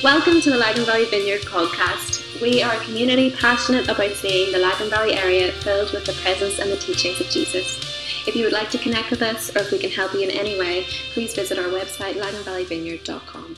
Welcome to the Lagan Valley Vineyard podcast. We are a community passionate about seeing the Lagan Valley area filled with the presence and the teachings of Jesus. If you would like to connect with us or if we can help you in any way, please visit our website, laganvalleyvineyard.com.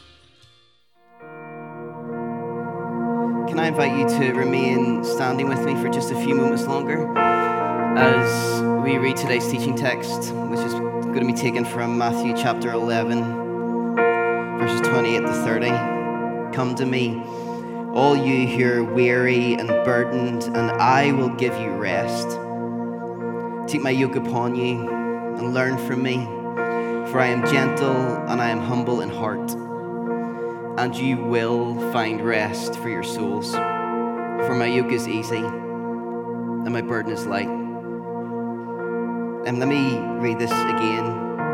Can I invite you to remain standing with me for just a few moments longer as we read today's teaching text, which is going to be taken from Matthew chapter 11, verses 28 to 30. Come to me, all you who are weary and burdened, and I will give you rest. Take my yoke upon you and learn from me, for I am gentle and I am humble in heart, and you will find rest for your souls. For my yoke is easy and my burden is light. And let me read this again.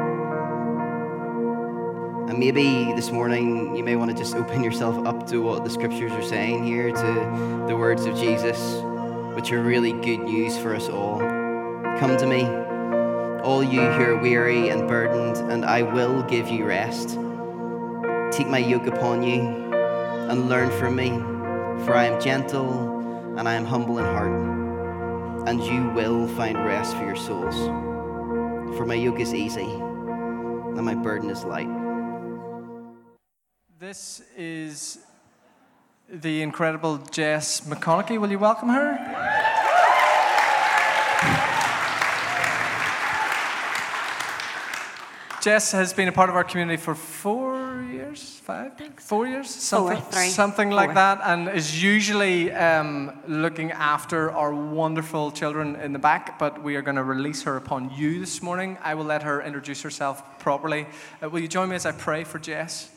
And maybe this morning you may want to just open yourself up to what the scriptures are saying here, to the words of Jesus, which are really good news for us all. Come to me, all you who are weary and burdened, and I will give you rest. Take my yoke upon you and learn from me, for I am gentle and I am humble in heart, and you will find rest for your souls. For my yoke is easy and my burden is light. This is the incredible Jess McConaughey. Will you welcome her? Jess has been a part of our community for 4 years, 4 years, something like that, and is usually looking after our wonderful children in the back, but we are going to release her upon you this morning. I will let her introduce herself properly. Will you join me as I pray for Jess?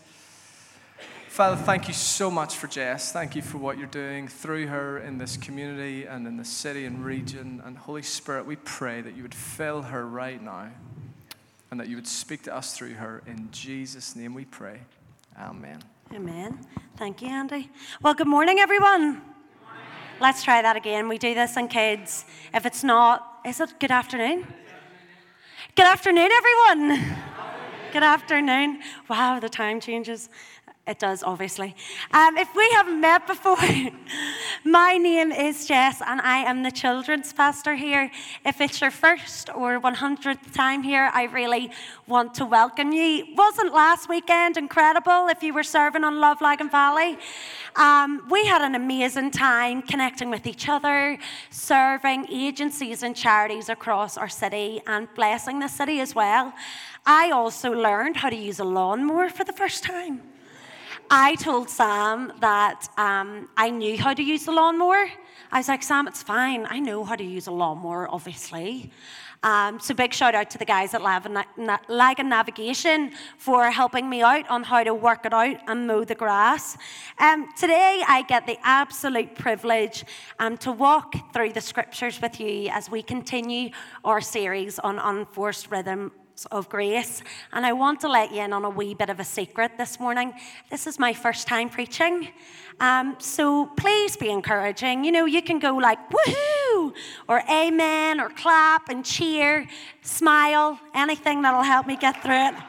Father, thank you so much for Jess. Thank you for what you're doing through her in this community and in the city and region. And Holy Spirit, we pray that you would fill her right now and that you would speak to us through her. In Jesus' name we pray. Amen. Amen. Thank you, Andy. Well, good morning, everyone. Good morning. Let's try that again. We do this in kids. If it's not, is it good afternoon? Good afternoon, everyone. Good afternoon. Wow, the time changes. It does, obviously. If we haven't met before, my name is Jess and I am the children's pastor here. If it's your first or 100th time here, I really want to welcome you. Wasn't last weekend incredible if you were serving on Love Lagan Valley? We had an amazing time connecting with each other, serving agencies and charities across our city and blessing the city as well. I also learned how to use a lawnmower for the first time. I told Sam that I knew how to use the lawnmower. I was like, Sam, it's fine. I know how to use a lawnmower, obviously. So big shout out to the guys at Lagan Navigation for helping me out on how to work it out and mow the grass. Today I get the absolute privilege to walk through the scriptures with you as we continue our series on Unforced Rhythm of Grace, and I want to let you in on a wee bit of a secret this morning. This is my first time preaching, so please be encouraging. You know, you can go like woohoo or amen or clap and cheer, smile, anything that'll help me get through it.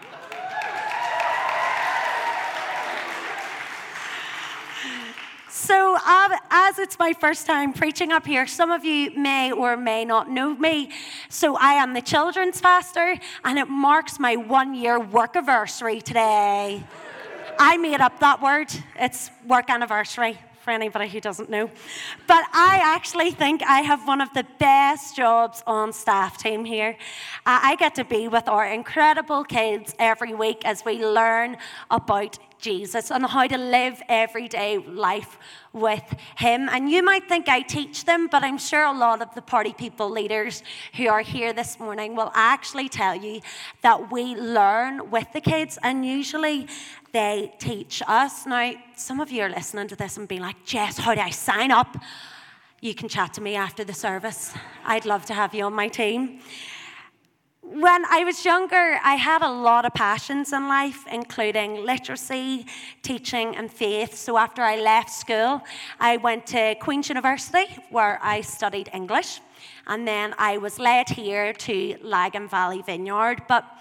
So as it's my first time preaching up here, some of you may or may not know me. So I am the children's pastor, and it marks my 1-year work anniversary today. I made up that word. It's work anniversary for anybody who doesn't know. But I actually think I have one of the best jobs on staff team here. I get to be with our incredible kids every week as we learn about Jesus and how to live everyday life with him. And you might think I teach them, but I'm sure a lot of the party people leaders who are here this morning will actually tell you that we learn with the kids, and usually they teach us. Now, some of you are listening to this and being like, Jess, how do I sign up? You can chat to me after the service. I'd love to have you on my team. When I was younger, I had a lot of passions in life, including literacy, teaching, and faith. So after I left school, I went to Queen's University, where I studied English. And then I was led here to Lagan Valley Vineyard. But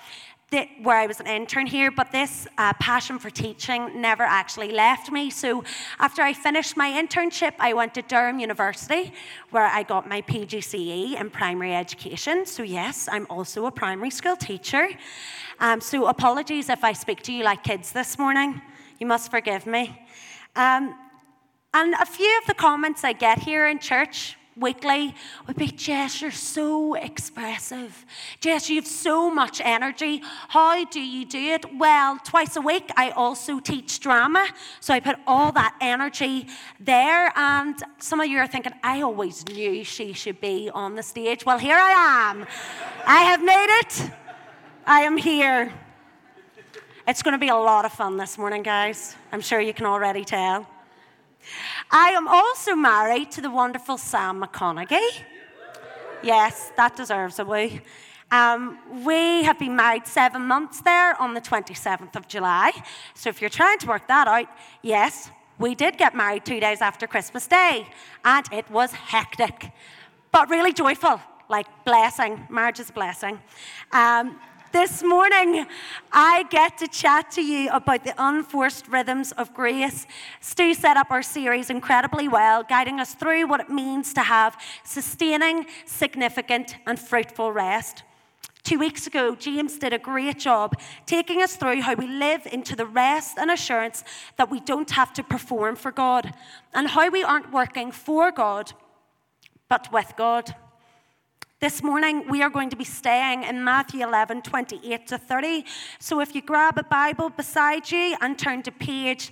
where I was an intern here, but this passion for teaching never actually left me. So after I finished my internship, I went to Durham University, where I got my PGCE in primary education. So yes, I'm also a primary school teacher. So apologies if I speak to you like kids this morning. You must forgive me. And a few of the comments I get here in church weekly would be, Jess, you're so expressive. Jess, you have so much energy. How do you do it? Well, twice a week I also teach drama, so I put all that energy there. And some of you are thinking, I always knew she should be on the stage. Well, here I am. I have made it. I am here. It's going to be a lot of fun this morning, guys. I'm sure you can already tell. I am also married to the wonderful Sam McConaughey. Yes, that deserves a woo. We have been married 7 months there on the 27th of July. So if you're trying to work that out, yes, we did get married 2 days after Christmas Day. And it was hectic, but really joyful, like blessing. Marriage is a blessing. This morning, I get to chat to you about the unforced rhythms of grace. Stu set up our series incredibly well, guiding us through what it means to have sustaining, significant, and fruitful rest. 2 weeks ago, James did a great job taking us through how we live into the rest and assurance that we don't have to perform for God, and how we aren't working for God, but with God. This morning, we are going to be staying in Matthew 11, 28 to 30. So if you grab a Bible beside you and turn to page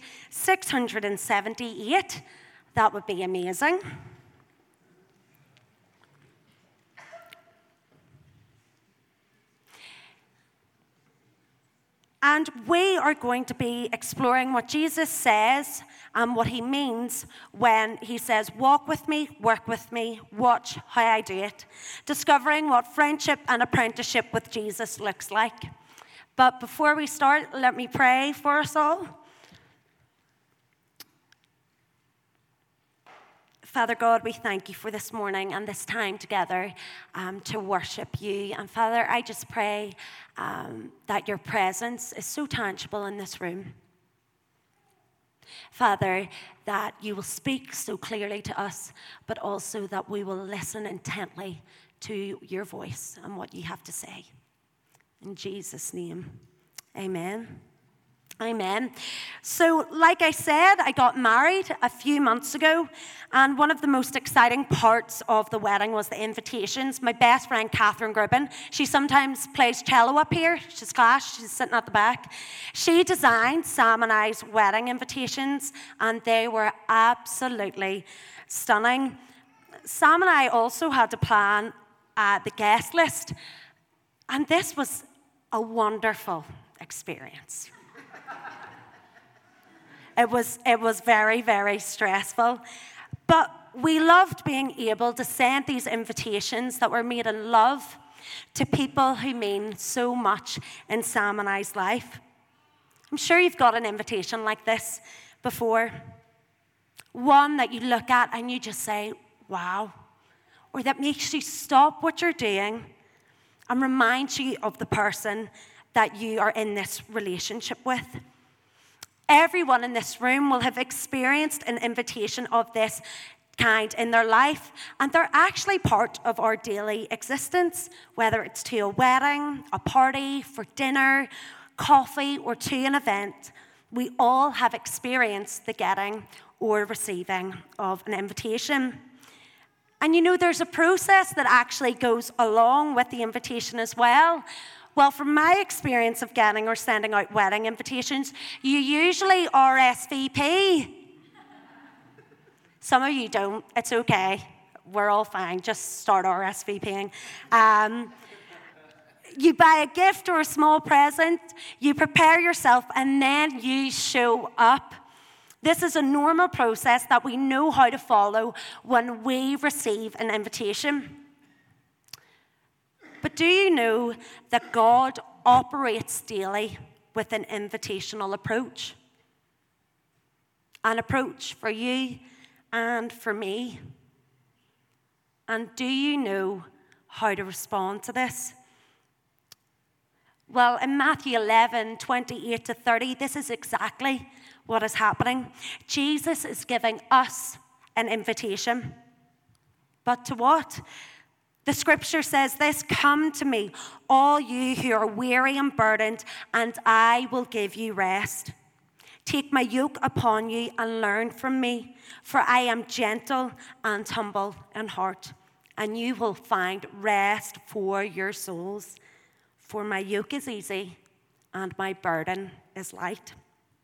678, that would be amazing. And we are going to be exploring what Jesus says and what he means when he says, walk with me, work with me, watch how I do it. Discovering what friendship and apprenticeship with Jesus looks like. But before we start, let me pray for us all. Father God, we thank you for this morning and this time together to worship you. And Father, I just pray that your presence is so tangible in this room. Father, that you will speak so clearly to us, but also that we will listen intently to your voice and what you have to say. In Jesus' name, amen. Amen. So, like I said, I got married a few months ago, and one of the most exciting parts of the wedding was the invitations. My best friend, Catherine Gribben, she sometimes plays cello up here. She's class. She's sitting at the back. She designed Sam and I's wedding invitations, and they were absolutely stunning. Sam and I also had to plan the guest list, and this was a wonderful experience. It was very, very stressful. But we loved being able to send these invitations that were made in love to people who mean so much in Sam and I's life. I'm sure you've got an invitation like this before. One that you look at and you just say, wow. Or that makes you stop what you're doing and reminds you of the person that you are in this relationship with. Everyone in this room will have experienced an invitation of this kind in their life, and they're actually part of our daily existence, whether it's to a wedding, a party, for dinner, coffee, or to an event. We all have experienced the getting or receiving of an invitation. And you know, there's a process that actually goes along with the invitation as well. Well, from my experience of getting or sending out wedding invitations, you usually RSVP. Some of you don't. It's okay. We're all fine. Just start RSVPing. You buy a gift or a small present, you prepare yourself, and then you show up. This is a normal process that we know how to follow when we receive an invitation. But do you know that God operates daily with an invitational approach? An approach for you and for me. And do you know how to respond to this? Well, in Matthew 11:28-30, this is exactly what is happening. Jesus is giving us an invitation. But to what? The scripture says this, "Come to me, all you who are weary and burdened, and I will give you rest. Take my yoke upon you and learn from me, for I am gentle and humble in heart, and you will find rest for your souls. For my yoke is easy and my burden is light."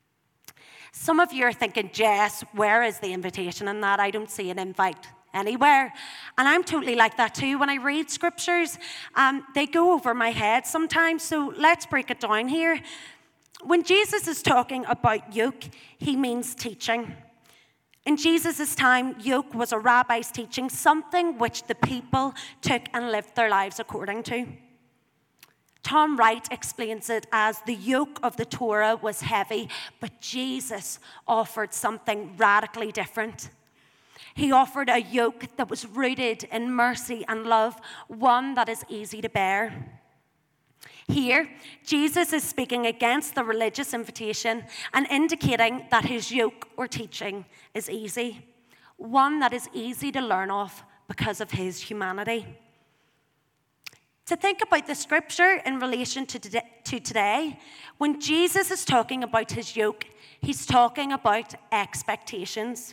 Some of you are thinking, "Jess, where is the invitation in that? I don't see an invite anywhere." And I'm totally like that too. When I read scriptures, they go over my head sometimes. So let's break it down here. When Jesus is talking about yoke, he means teaching. In Jesus' time, yoke was a rabbi's teaching, something which the people took and lived their lives according to. Tom Wright explains it as the yoke of the Torah was heavy, but Jesus offered something radically different. He offered a yoke that was rooted in mercy and love, one that is easy to bear. Here, Jesus is speaking against the religious invitation and indicating that his yoke or teaching is easy, one that is easy to learn of because of his humanity. To think about the scripture in relation to today, when Jesus is talking about his yoke, he's talking about expectations.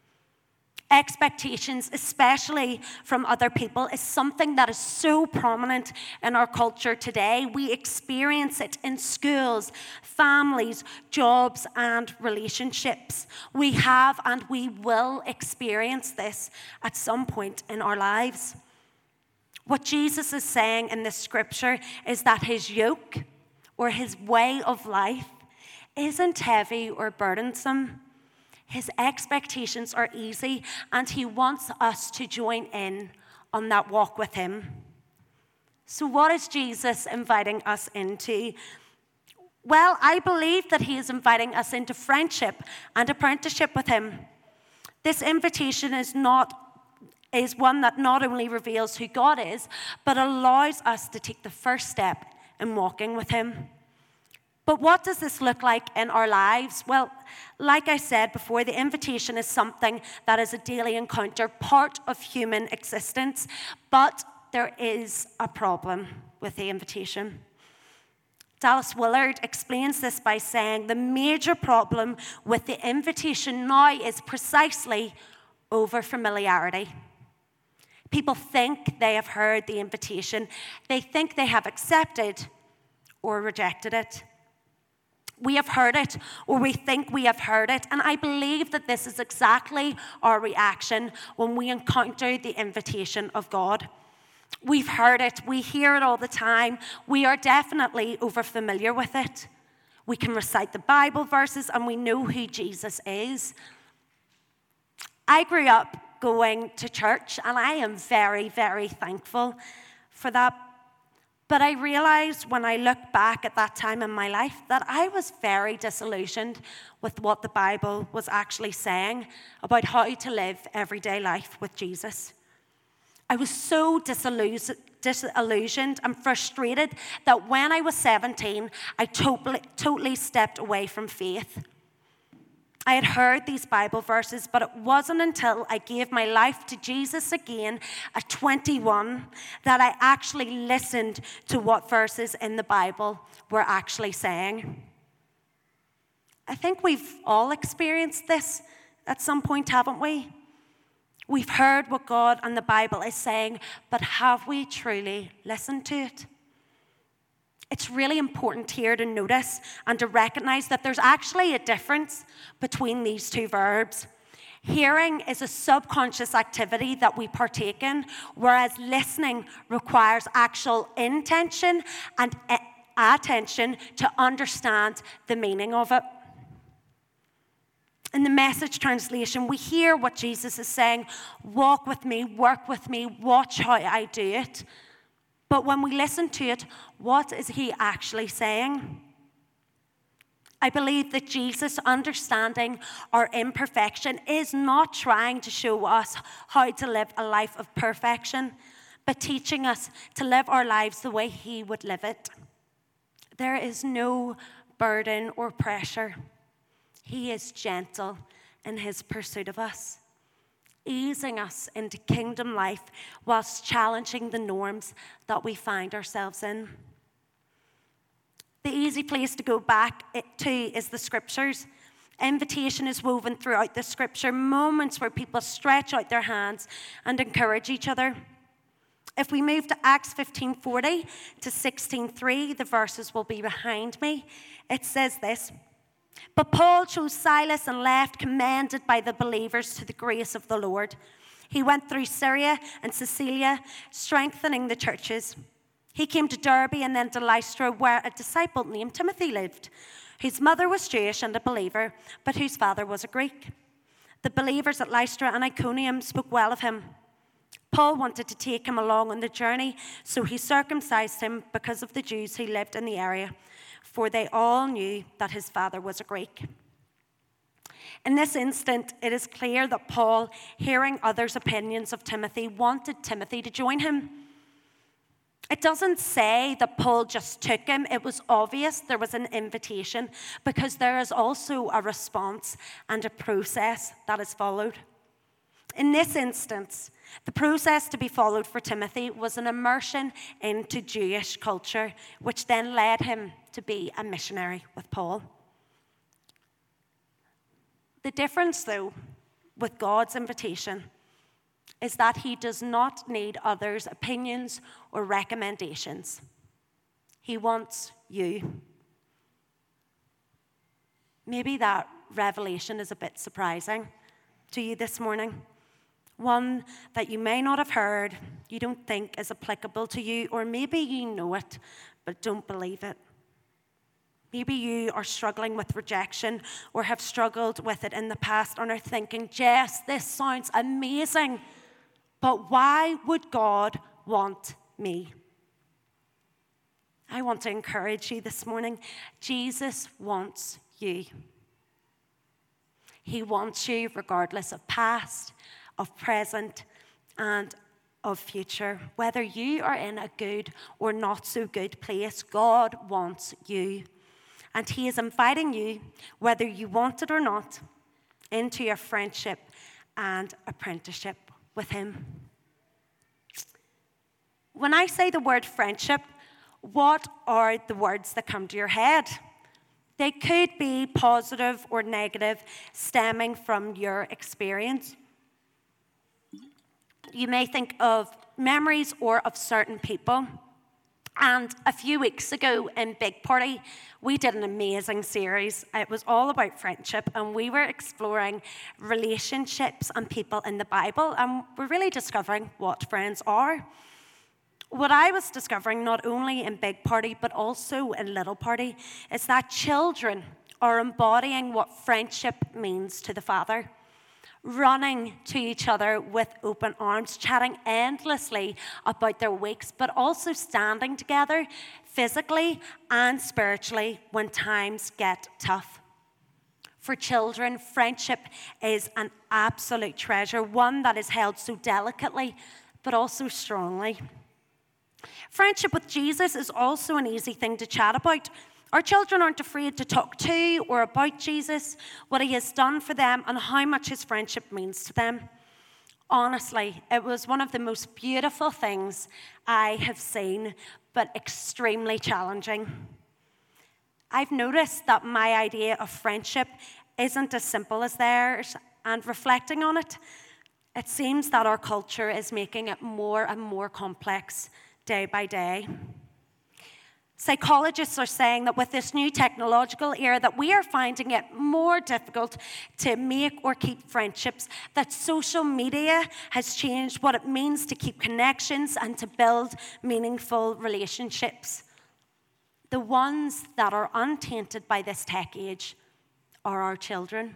Expectations, especially from other people, is something that is so prominent in our culture today. We experience it in schools, families, jobs, and relationships. We have and we will experience this at some point in our lives. What Jesus is saying in this scripture is that his yoke or his way of life isn't heavy or burdensome. His expectations are easy, and he wants us to join in on that walk with him. So what is Jesus inviting us into? Well, I believe that he is inviting us into friendship and apprenticeship with him. This invitation is one that not only reveals who God is, but allows us to take the first step in walking with him. But what does this look like in our lives? Well, like I said before, the invitation is something that is a daily encounter, part of human existence. But there is a problem with the invitation. Dallas Willard explains this by saying the major problem with the invitation now is precisely over familiarity. People think they have heard the invitation. They think they have accepted or rejected it. We have heard it, or we think we have heard it, and I believe that this is exactly our reaction when we encounter the invitation of God. We've heard it, we hear it all the time, we are definitely overfamiliar with it. We can recite the Bible verses, and we know who Jesus is. I grew up going to church, and I am very, very thankful for that. But I realized when I look back at that time in my life that I was very disillusioned with what the Bible was actually saying about how to live everyday life with Jesus. I was so disillusioned and frustrated that when I was 17, I totally stepped away from faith. I had heard these Bible verses, but it wasn't until I gave my life to Jesus again at 21 that I actually listened to what verses in the Bible were actually saying. I think we've all experienced this at some point, haven't we? We've heard what God and the Bible is saying, but have we truly listened to it? It's really important here to notice and to recognize that there's actually a difference between these two verbs. Hearing is a subconscious activity that we partake in, whereas listening requires actual intention and attention to understand the meaning of it. In the Message translation, we hear what Jesus is saying: walk with me, work with me, watch how I do it. But when we listen to it, what is he actually saying? I believe that Jesus, understanding our imperfection, is not trying to show us how to live a life of perfection, but teaching us to live our lives the way he would live it. There is no burden or pressure. He is gentle in his pursuit of us, easing us into kingdom life whilst challenging the norms that we find ourselves in. The easy place to go back to is the scriptures. Invitation is woven throughout the scripture, moments where people stretch out their hands and encourage each other. If we move to Acts 15:40 to 16:3, the verses will be behind me. It says this: "But Paul chose Silas and left, commended by the believers to the grace of the Lord. He went through Syria and Cilicia, strengthening the churches. He came to Derbe and then to Lystra, where a disciple named Timothy lived, whose mother was Jewish and a believer, but whose father was a Greek. The believers at Lystra and Iconium spoke well of him. Paul wanted to take him along on the journey, so he circumcised him because of the Jews who lived in the area, for they all knew that his father was a Greek." In this instant, it is clear that Paul, hearing others' opinions of Timothy, wanted Timothy to join him. It doesn't say that Paul just took him. It was obvious there was an invitation, because there is also a response and a process that is followed. In this instance, the process to be followed for Timothy was an immersion into Jewish culture, which then led him to be a missionary with Paul. The difference, though, with God's invitation is that he does not need others' opinions or recommendations. He wants you. Maybe that revelation is a bit surprising to you this morning. One that you may not have heard, you don't think is applicable to you, or maybe you know it, but don't believe it. Maybe you are struggling with rejection or have struggled with it in the past and are thinking, "Jess, this sounds amazing, but why would God want me?" I want to encourage you this morning. Jesus wants you. He wants you regardless of past, of present, and of future. Whether you are in a good or not so good place, God wants you. And he is inviting you, whether you want it or not, into your friendship and apprenticeship with him. When I say the word friendship, what are the words that come to your head? They could be positive or negative, stemming from your experience. You may think of memories or of certain people. And a few weeks ago in Big Party, we did an amazing series. It was all about friendship, and we were exploring relationships and people in the Bible, and we're really discovering what friends are. What I was discovering, not only in Big Party, but also in Little Party, is that children are embodying what friendship means to the Father. Running to each other with open arms, chatting endlessly about their weeks, but also standing together physically and spiritually when times get tough. For children, friendship is an absolute treasure, one that is held so delicately, but also strongly. Friendship with Jesus is also an easy thing to chat about. Our children aren't afraid to talk to or about Jesus, what he has done for them, and how much his friendship means to them. Honestly, it was one of the most beautiful things I have seen, but extremely challenging. I've noticed that my idea of friendship isn't as simple as theirs, and reflecting on it, it seems that our culture is making it more and more complex day by day. Psychologists are saying that with this new technological era that we are finding it more difficult to make or keep friendships, that social media has changed what it means to keep connections and to build meaningful relationships. The ones that are untainted by this tech age are our children.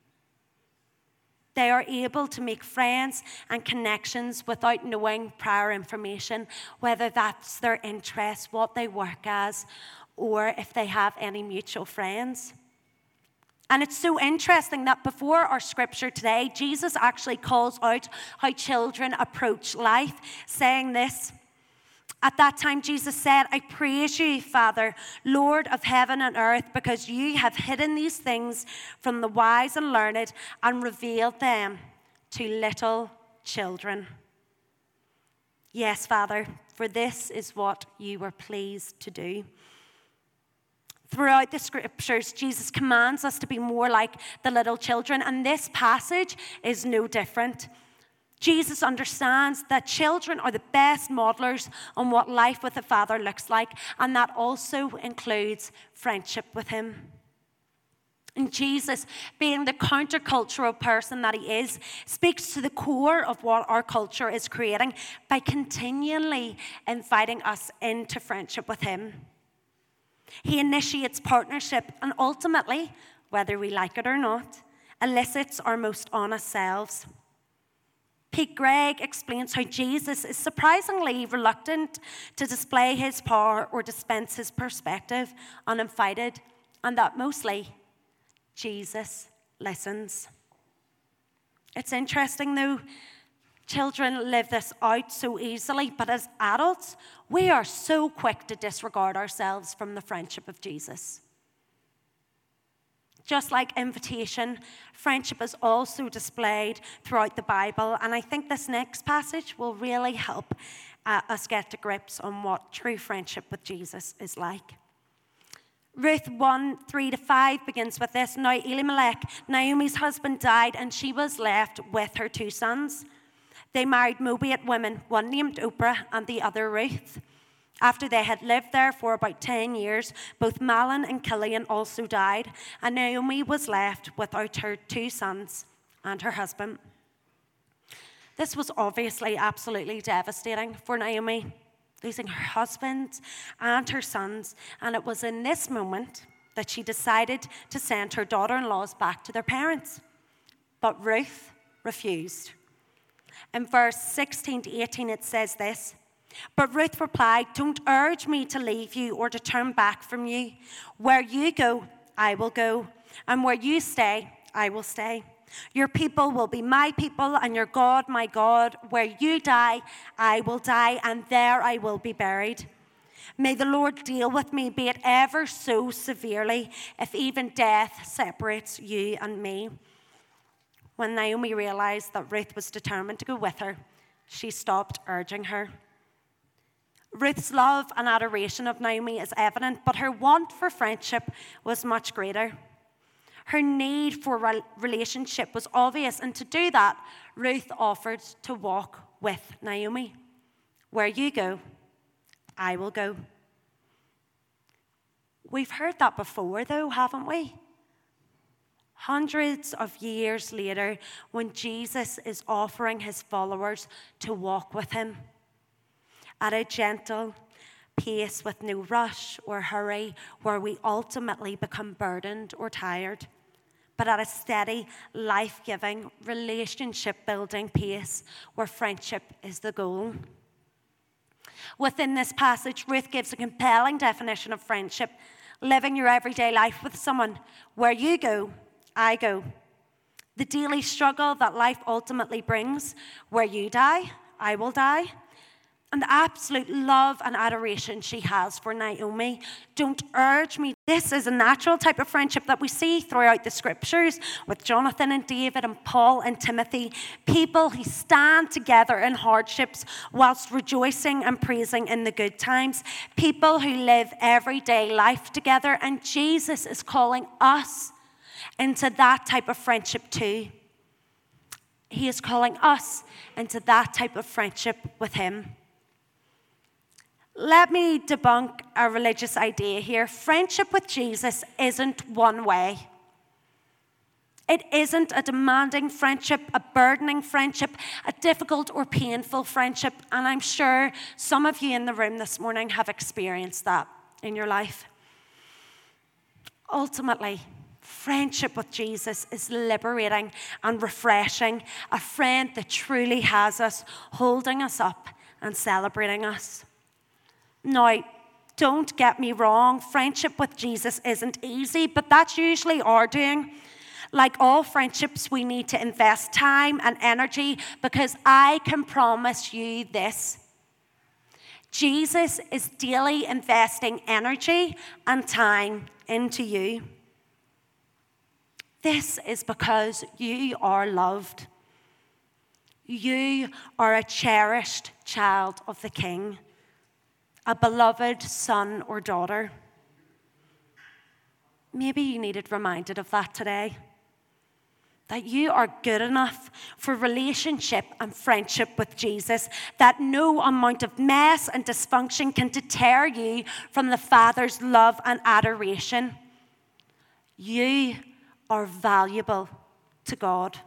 They are able to make friends and connections without knowing prior information, whether that's their interests, what they work as, or if they have any mutual friends. And it's so interesting that before our scripture today, Jesus actually calls out how children approach life, saying this: At that time, Jesus said, I praise you, Father, Lord of heaven and earth, because you have hidden these things from the wise and learned and revealed them to little children. Yes, Father, for this is what you were pleased to do. Throughout the scriptures, Jesus commands us to be more like the little children, and this passage is no different. Jesus understands that children are the best modelers on what life with the Father looks like, and that also includes friendship with him. And Jesus, being the countercultural person that he is, speaks to the core of what our culture is creating by continually inviting us into friendship with him. He initiates partnership and ultimately, whether we like it or not, elicits our most honest selves. Pete Greig explains how Jesus is surprisingly reluctant to display his power or dispense his perspective uninvited, and that mostly Jesus listens. It's interesting though, children live this out so easily, but as adults, we are so quick to disregard ourselves from the friendship of Jesus. Just like invitation, friendship is also displayed throughout the Bible, and I think this next passage will really help us get to grips on what true friendship with Jesus is like. Ruth 1:3-5 begins with this. Now Elimelech, Naomi's husband, died, and she was left with her 2 sons. They married Moabite women, one named Oprah and the other Ruth. After they had lived there for about 10 years, both Mahlon and Chilion also died, and Naomi was left without her 2 sons and her husband. This was obviously absolutely devastating for Naomi, losing her husband and her sons, and it was in this moment that she decided to send her daughter-in-laws back to their parents. But Ruth refused. In verse 16-18 it says this, but Ruth replied, don't urge me to leave you or to turn back from you. Where you go, I will go, and where you stay, I will stay. Your people will be my people, and your God, my God. Where you die, I will die, and there I will be buried. May the Lord deal with me, be it ever so severely, if even death separates you and me. When Naomi realized that Ruth was determined to go with her, she stopped urging her. Ruth's love and adoration of Naomi is evident, but her want for friendship was much greater. Her need for relationship was obvious, and to do that, Ruth offered to walk with Naomi. Where you go, I will go. We've heard that before, though, haven't we? Hundreds of years later, when Jesus is offering his followers to walk with him at a gentle pace with no rush or hurry where we ultimately become burdened or tired, but at a steady, life-giving, relationship-building pace where friendship is the goal. Within this passage, Ruth gives a compelling definition of friendship, living your everyday life with someone. Where you go, I go. The daily struggle that life ultimately brings. Where you die, I will die. And the absolute love and adoration she has for Naomi. Don't urge me. This is a natural type of friendship that we see throughout the scriptures with Jonathan and David and Paul and Timothy. People who stand together in hardships whilst rejoicing and praising in the good times. People who live everyday life together. And Jesus is calling us into that type of friendship too. He is calling us into that type of friendship with him. Let me debunk a religious idea here. Friendship with Jesus isn't one way. It isn't a demanding friendship, a burdening friendship, a difficult or painful friendship. And I'm sure some of you in the room this morning have experienced that in your life. Ultimately, friendship with Jesus is liberating and refreshing. A friend that truly has us, holding us up and celebrating us. Now, don't get me wrong, friendship with Jesus isn't easy, but that's usually our doing. Like all friendships, we need to invest time and energy, because I can promise you this. Jesus is daily investing energy and time into you. This is because you are loved. You are a cherished child of the King, a beloved son or daughter. Maybe you needed reminded of that today. That you are good enough for relationship and friendship with Jesus, that no amount of mess and dysfunction can deter you from the Father's love and adoration. You are valuable to God.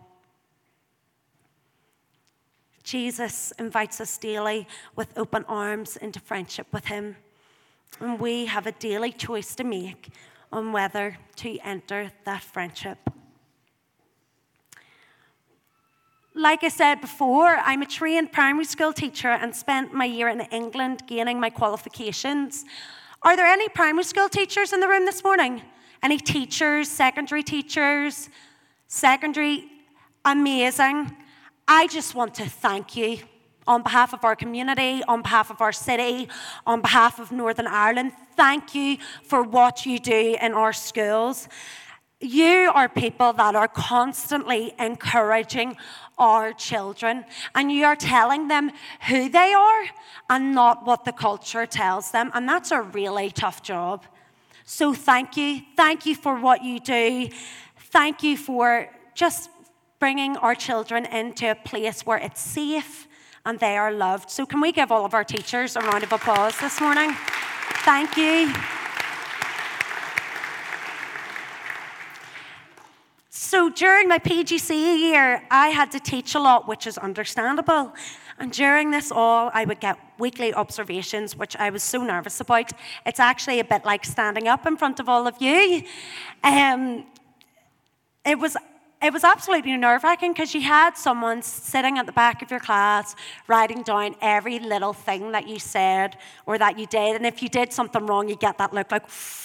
Jesus invites us daily with open arms into friendship with him. And we have a daily choice to make on whether to enter that friendship. Like I said before, I'm a trained primary school teacher and spent my year in England gaining my qualifications. Are there any primary school teachers in the room this morning? Any teachers, secondary teachers? Secondary, amazing. I just want to thank you on behalf of our community, on behalf of our city, on behalf of Northern Ireland. Thank you for what you do in our schools. You are people that are constantly encouraging our children, and you are telling them who they are and not what the culture tells them, and that's a really tough job. So thank you. Thank you for what you do. Thank you for just bringing our children into a place where it's safe and they are loved. So can we give all of our teachers a round of applause this morning? Thank you. So during my PGCE year, I had to teach a lot, which is understandable. And during this all, I would get weekly observations, which I was so nervous about. It's actually a bit like standing up in front of all of you. It was absolutely nerve-wracking because you had someone sitting at the back of your class writing down every little thing that you said or that you did. And if you did something wrong, you get that look like,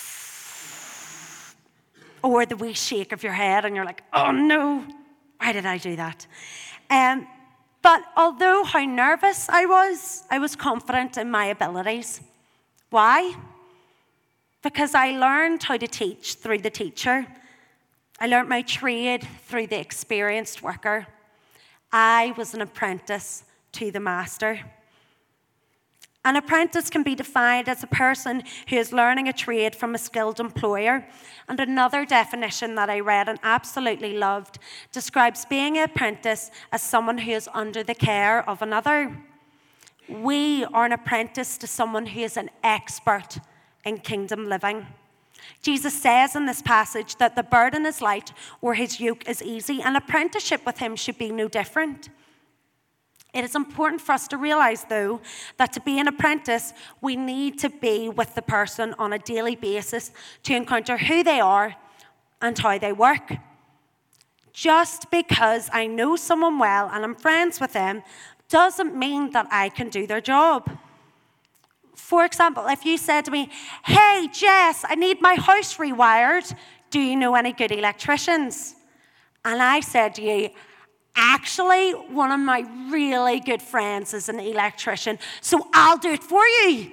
or the wee shake of your head, and you're like, oh no, why did I do that? But although how nervous I was confident in my abilities. Why? Because I learned how to teach through the teacher. I learned my trade through the experienced worker. I was an apprentice to the master. An apprentice can be defined as a person who is learning a trade from a skilled employer. And another definition that I read and absolutely loved describes being an apprentice as someone who is under the care of another. We are an apprentice to someone who is an expert in kingdom living. Jesus says in this passage that the burden is light or his yoke is easy, and apprenticeship with him should be no different. It is important for us to realize, though, that to be an apprentice, we need to be with the person on a daily basis to encounter who they are and how they work. Just because I know someone well and I'm friends with them doesn't mean that I can do their job. For example, if you said to me, hey, Jess, I need my house rewired. Do you know any good electricians? And I said to you, actually, one of my really good friends is an electrician, so I'll do it for you.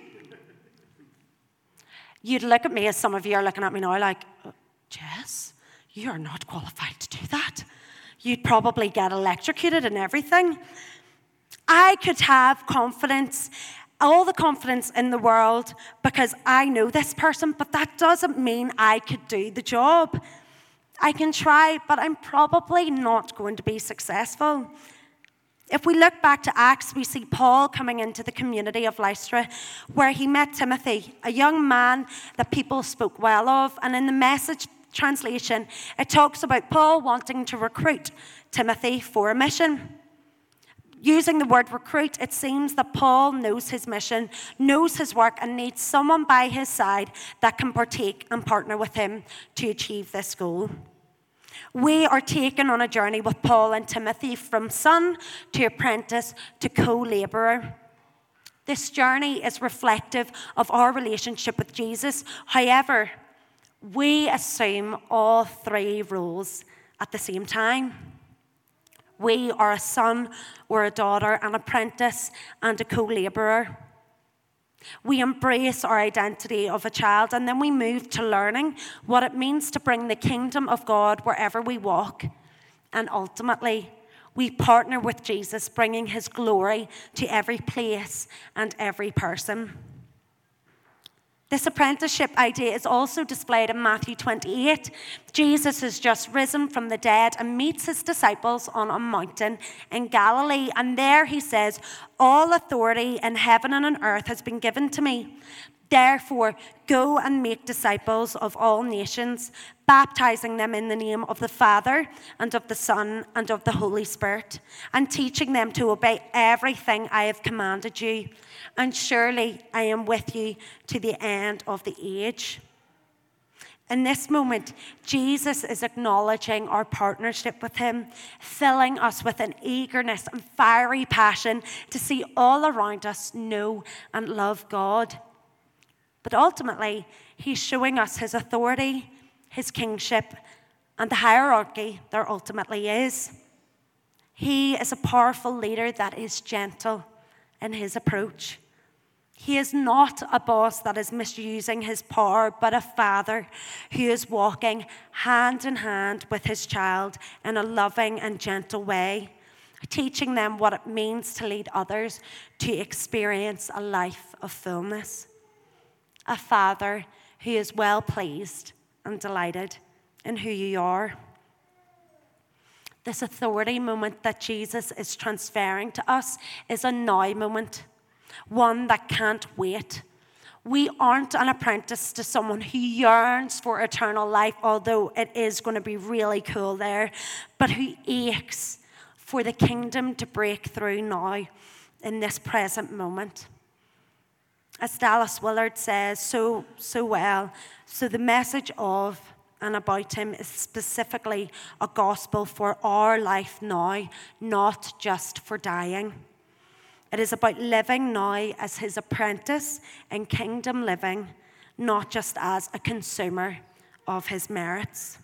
You'd look at me, as some of you are looking at me now, like, Jess, you are not qualified to do that. You'd probably get electrocuted and everything. I could have confidence, all the confidence in the world, because I know this person, but that doesn't mean I could do the job. I can try, but I'm probably not going to be successful. If we look back to Acts, we see Paul coming into the community of Lystra, where he met Timothy, a young man that people spoke well of. And in the Message translation, it talks about Paul wanting to recruit Timothy for a mission. Using the word recruit, it seems that Paul knows his mission, knows his work, and needs someone by his side that can partake and partner with him to achieve this goal. We are taken on a journey with Paul and Timothy from son to apprentice to co-laborer. This journey is reflective of our relationship with Jesus. However, we assume all three roles at the same time. We are a son or a daughter, an apprentice and a co-laborer. We embrace our identity of a child, and then we move to learning what it means to bring the kingdom of God wherever we walk. And ultimately, we partner with Jesus, bringing his glory to every place and every person. This apprenticeship idea is also displayed in Matthew 28. Jesus has just risen from the dead and meets his disciples on a mountain in Galilee. And there he says, "All authority in heaven and on earth has been given to me. Therefore, go and make disciples of all nations, baptizing them in the name of the Father and of the Son and of the Holy Spirit, and teaching them to obey everything I have commanded you. And surely I am with you to the end of the age." In this moment, Jesus is acknowledging our partnership with him, filling us with an eagerness and fiery passion to see all around us know and love God. But ultimately, he's showing us his authority, his kingship, and the hierarchy there ultimately is. He is a powerful leader that is gentle in his approach. He is not a boss that is misusing his power, but a father who is walking hand in hand with his child in a loving and gentle way, teaching them what it means to lead others to experience a life of fullness. A father who is well pleased and delighted in who you are. This authority moment that Jesus is transferring to us is a now moment, one that can't wait. We aren't an apprentice to someone who yearns for eternal life, although it is going to be really cool there, but who aches for the kingdom to break through now in this present moment. As Dallas Willard says so well, so the message of and about him is specifically a gospel for our life now, not just for dying. It is about living now as his apprentice in kingdom living, not just as a consumer of his merits.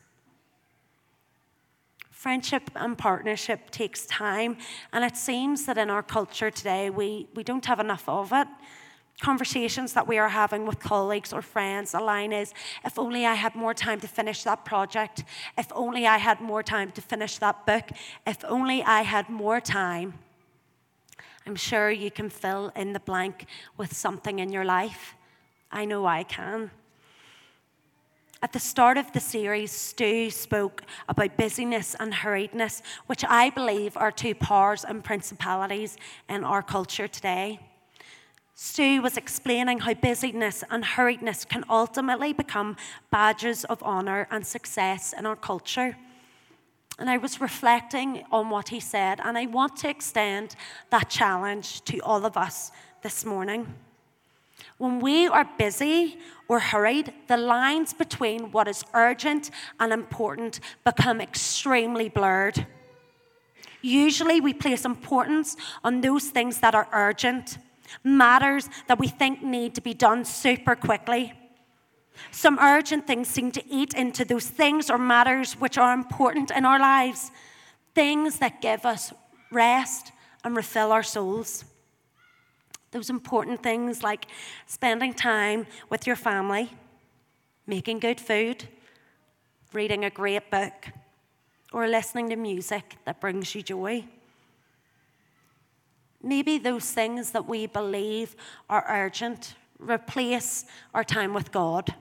Friendship and partnership takes time, and it seems that in our culture today, we don't have enough of it. Conversations that we are having with colleagues or friends, a line is, if only I had more time to finish that project, if only I had more time to finish that book, if only I had more time. I'm sure you can fill in the blank with something in your life. I know I can. At the start of the series, Stu spoke about busyness and hurriedness, which I believe are two powers and principalities in our culture today. Stu was explaining how busyness and hurriedness can ultimately become badges of honour and success in our culture. And I was reflecting on what he said, and I want to extend that challenge to all of us this morning. When we are busy or hurried, the lines between what is urgent and important become extremely blurred. Usually we place importance on those things that are urgent, matters that we think need to be done super quickly. Some urgent things seem to eat into those things or matters which are important in our lives, things that give us rest and refill our souls. Those important things like spending time with your family, making good food, reading a great book, or listening to music that brings you joy. Maybe those things that we believe are urgent replace our time with God.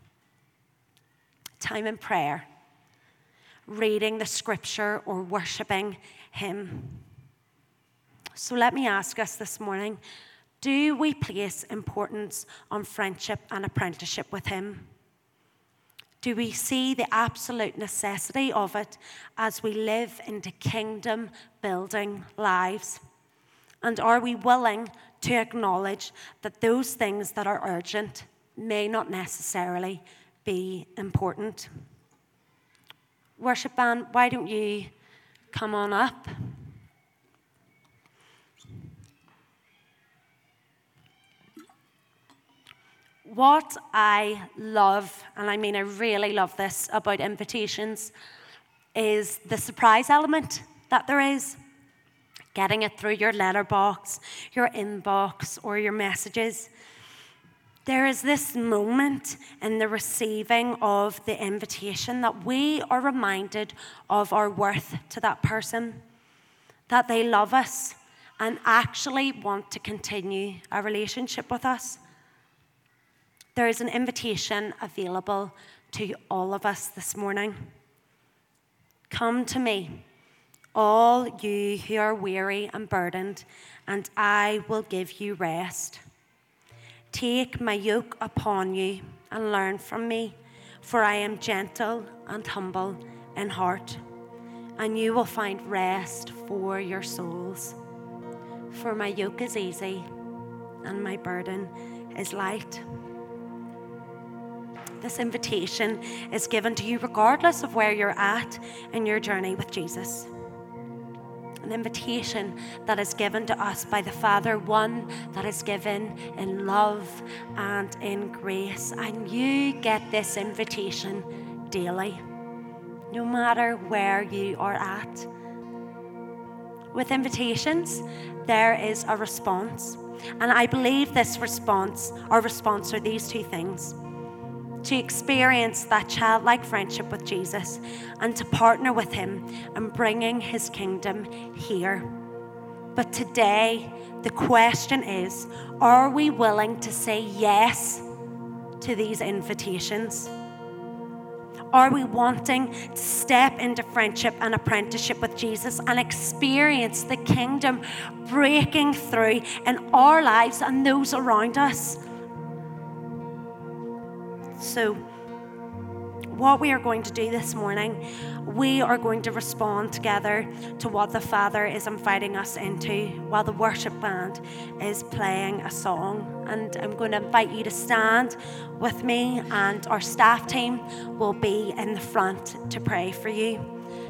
Time in prayer, reading the scripture or worshiping him. So let me ask us this morning, do we place importance on friendship and apprenticeship with him? Do we see the absolute necessity of it as we live into kingdom-building lives? And are we willing to acknowledge that those things that are urgent may not necessarily be important? Worship band, why don't you come on up? What I love, and I mean I really love this about invitations, is the surprise element that there is. Getting it through your letterbox, your inbox, or your messages. there is this moment in the receiving of the invitation that we are reminded of our worth to that person, that they love us and actually want to continue a relationship with us. There is an invitation available to all of us this morning. Come to me, all you who are weary and burdened, and I will give you rest. Take my yoke upon you and learn from me, for I am gentle and humble in heart, and you will find rest for your souls. For my yoke is easy and my burden is light. This invitation is given to you regardless of where you're at in your journey with Jesus. An invitation that is given to us by the Father, one that is given in love and in grace. And you get this invitation daily, no matter where you are at. With invitations, there is a response. And I believe this response are these two things: to experience that childlike friendship with Jesus and to partner with him in bringing his kingdom here. But today, the question is, are we willing to say yes to these invitations? Are we wanting to step into friendship and apprenticeship with Jesus and experience the kingdom breaking through in our lives and those around us? So, what we are going to do this morning, we are going to respond together to what the Father is inviting us into while the worship band is playing a song. And I'm going to invite you to stand with me, and our staff team will be in the front to pray for you.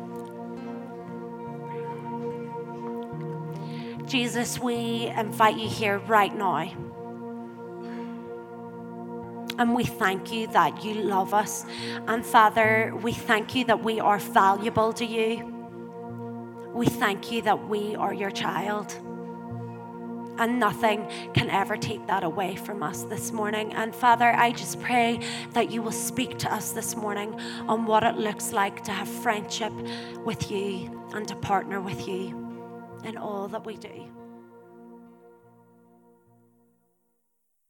Jesus, we invite you here right now. And we thank you that you love us. And Father, we thank you that we are valuable to you. We thank you that we are your child. And nothing can ever take that away from us this morning. And Father, I just pray that you will speak to us this morning on what it looks like to have friendship with you and to partner with you in all that we do.